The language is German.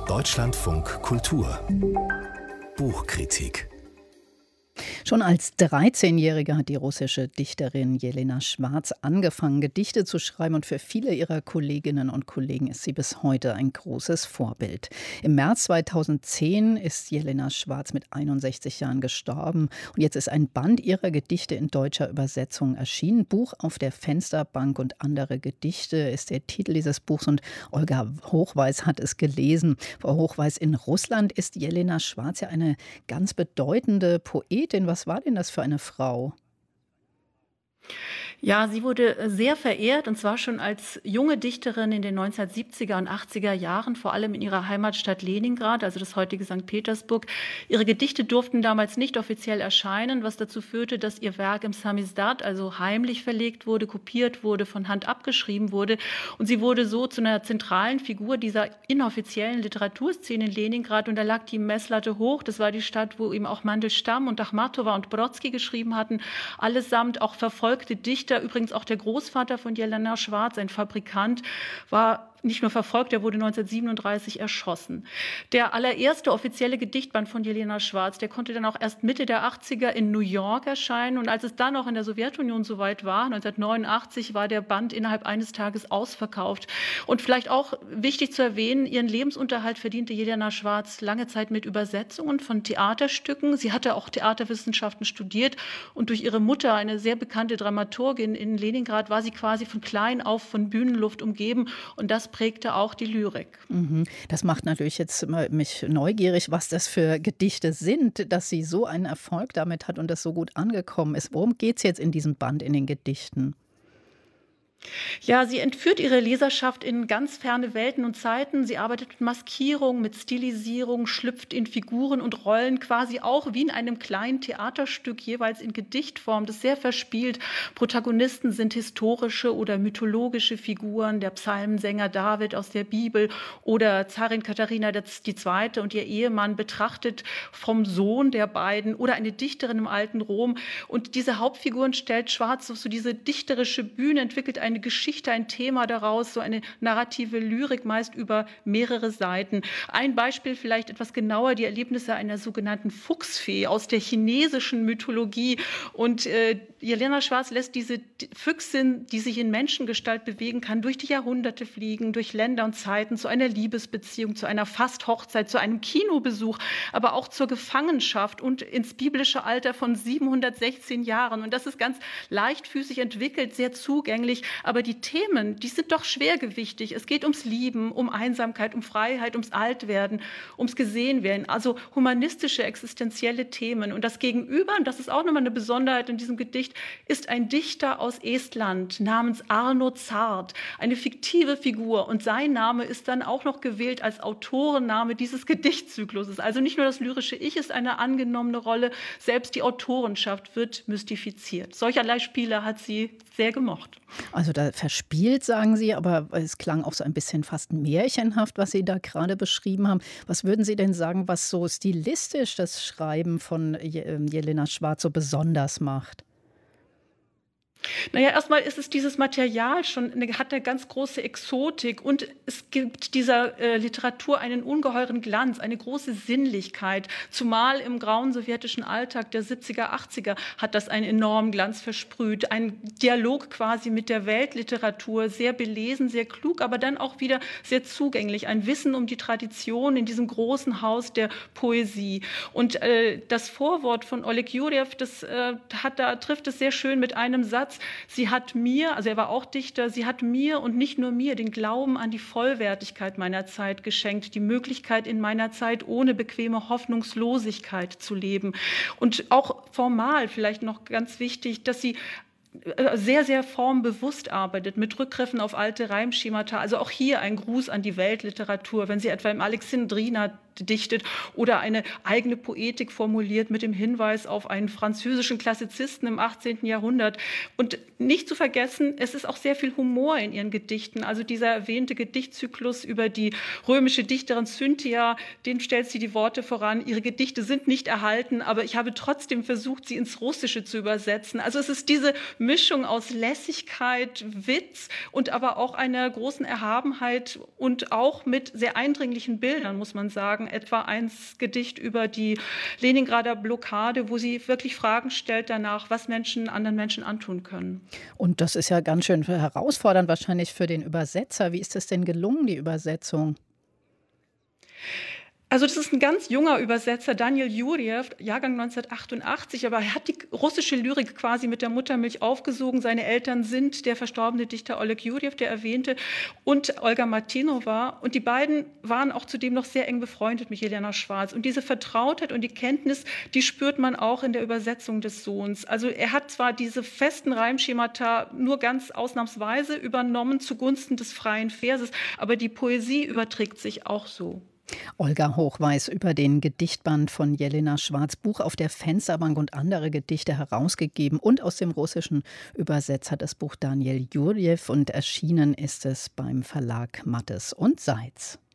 Deutschlandfunk Kultur Buchkritik. Schon als 13-Jährige hat die russische Dichterin Jelena Schwarz angefangen, Gedichte zu schreiben, und für viele ihrer Kolleginnen und Kollegen ist sie bis heute ein großes Vorbild. Im März 2010 ist Jelena Schwarz mit 61 Jahren gestorben, und jetzt ist ein Band ihrer Gedichte in deutscher Übersetzung erschienen. Buch auf der Fensterbank und andere Gedichte ist der Titel dieses Buchs, und Olga Hochweis hat es gelesen. Frau Hochweis, in Russland ist Jelena Schwarz ja eine ganz bedeutende Poetin. Was war denn das für eine Frau? Ja, sie wurde sehr verehrt, und zwar schon als junge Dichterin in den 1970er und 80er Jahren, vor allem in ihrer Heimatstadt Leningrad, also das heutige St. Petersburg. Ihre Gedichte durften damals nicht offiziell erscheinen, was dazu führte, dass ihr Werk im Samizdat, also heimlich verlegt wurde, kopiert wurde, von Hand abgeschrieben wurde. Und sie wurde so zu einer zentralen Figur dieser inoffiziellen Literaturszene in Leningrad. Und da lag die Messlatte hoch. Das war die Stadt, wo eben auch Mandelstam und Achmatowa und Brodsky geschrieben hatten. Allesamt auch verfolgte Dichter. Übrigens auch der Großvater von Jelena Schwarz, ein Fabrikant, war nicht nur verfolgt, er wurde 1937 erschossen. Der allererste offizielle Gedichtband von Jelena Schwarz, der konnte dann auch erst Mitte der 80er in New York erscheinen. Und als es dann auch in der Sowjetunion soweit war, 1989, war der Band innerhalb eines Tages ausverkauft. Und vielleicht auch wichtig zu erwähnen, ihren Lebensunterhalt verdiente Jelena Schwarz lange Zeit mit Übersetzungen von Theaterstücken. Sie hatte auch Theaterwissenschaften studiert, und durch ihre Mutter, eine sehr bekannte Dramaturgin in Leningrad, war sie quasi von klein auf von Bühnenluft umgeben, und das prägte auch die Lyrik. Das macht natürlich jetzt mich neugierig, was das für Gedichte sind, dass sie so einen Erfolg damit hat und das so gut angekommen ist. Worum geht es jetzt in diesem Band, in den Gedichten? Ja, sie entführt ihre Leserschaft in ganz ferne Welten und Zeiten. Sie arbeitet mit Maskierung, mit Stilisierung, schlüpft in Figuren und Rollen, quasi auch wie in einem kleinen Theaterstück, jeweils in Gedichtform. Das ist sehr verspielt. Protagonisten sind historische oder mythologische Figuren, der Psalmensänger David aus der Bibel oder Zarin Katharina II. Und ihr Ehemann, betrachtet vom Sohn der beiden, oder eine Dichterin im alten Rom. Und diese Hauptfiguren stellt Schwarz auf so diese dichterische Bühne, entwickelt eine Geschichte, ein Thema daraus, so eine narrative Lyrik, meist über mehrere Seiten. Ein Beispiel vielleicht etwas genauer, die Erlebnisse einer sogenannten Fuchsfee aus der chinesischen Mythologie. Und Jelena Schwarz lässt diese Füchsin, die sich in Menschengestalt bewegen kann, durch die Jahrhunderte fliegen, durch Länder und Zeiten, zu einer Liebesbeziehung, zu einer Fasthochzeit, zu einem Kinobesuch, aber auch zur Gefangenschaft und ins biblische Alter von 716 Jahren. Und das ist ganz leichtfüßig entwickelt, sehr zugänglich. Aber die Themen, die sind doch schwergewichtig. Es geht ums Lieben, um Einsamkeit, um Freiheit, ums Altwerden, ums Gesehenwerden. Also humanistische, existenzielle Themen. Und das Gegenüber, und das ist auch nochmal eine Besonderheit in diesem Gedicht, ist ein Dichter aus Estland namens Arno Zart. Eine fiktive Figur. Und sein Name ist dann auch noch gewählt als Autorenname dieses Gedichtszykluses. Also nicht nur das lyrische Ich ist eine angenommene Rolle, selbst die Autorenschaft wird mystifiziert. Solcherlei Spiele hat sie sehr gemocht. Also da verspielt, sagen Sie, aber es klang auch so ein bisschen fast märchenhaft, was Sie da gerade beschrieben haben. Was würden Sie denn sagen, was so stilistisch das Schreiben von Jelena Schwarz so besonders macht? Naja, erstmal ist es dieses Material schon, hat eine ganz große Exotik, und es gibt dieser Literatur einen ungeheuren Glanz, eine große Sinnlichkeit. Zumal im grauen sowjetischen Alltag der 70er, 80er hat das einen enormen Glanz versprüht. Ein Dialog quasi mit der Weltliteratur, sehr belesen, sehr klug, aber dann auch wieder sehr zugänglich. Ein Wissen um die Tradition in diesem großen Haus der Poesie. Und das Vorwort von Oleg Jurjew, da trifft es sehr schön mit einem Satz. Sie hat mir, also er war auch Dichter, sie hat mir und nicht nur mir den Glauben an die Vollwertigkeit meiner Zeit geschenkt, die Möglichkeit in meiner Zeit ohne bequeme Hoffnungslosigkeit zu leben. Und auch formal vielleicht noch ganz wichtig, dass sie sehr, sehr formbewusst arbeitet, mit Rückgriffen auf alte Reimschemata. Also auch hier ein Gruß an die Weltliteratur. Wenn Sie etwa im Alexandriner dichtet oder eine eigene Poetik formuliert mit dem Hinweis auf einen französischen Klassizisten im 18. Jahrhundert. Und nicht zu vergessen, es ist auch sehr viel Humor in ihren Gedichten. Also dieser erwähnte Gedichtzyklus über die römische Dichterin Cynthia, dem stellt sie die Worte voran. Ihre Gedichte sind nicht erhalten, aber ich habe trotzdem versucht, sie ins Russische zu übersetzen. Also es ist diese Mischung aus Lässigkeit, Witz und aber auch einer großen Erhabenheit und auch mit sehr eindringlichen Bildern, muss man sagen. Etwa ein Gedicht über die Leningrader Blockade, wo sie wirklich Fragen stellt danach, was Menschen anderen Menschen antun können. Und das ist ja ganz schön herausfordernd wahrscheinlich für den Übersetzer. Wie ist es denn gelungen, die Übersetzung? Also das ist ein ganz junger Übersetzer, Daniel Jurjew, Jahrgang 1988, aber er hat die russische Lyrik quasi mit der Muttermilch aufgesogen. Seine Eltern sind der verstorbene Dichter Oleg Jurjew, der erwähnte, und Olga Martinova. Und die beiden waren auch zudem noch sehr eng befreundet mit Jelena Schwarz. Und diese Vertrautheit und die Kenntnis, die spürt man auch in der Übersetzung des Sohns. Also er hat zwar diese festen Reimschemata nur ganz ausnahmsweise übernommen zugunsten des freien Verses, aber die Poesie überträgt sich auch so. Olga Hochweiß über den Gedichtband von Jelena Schwarz, Buch auf der Fensterbank und andere Gedichte herausgegeben und aus dem Russischen Übersetzer das Buch Daniel Jurjew und erschienen ist es beim Verlag Mattes und Seitz.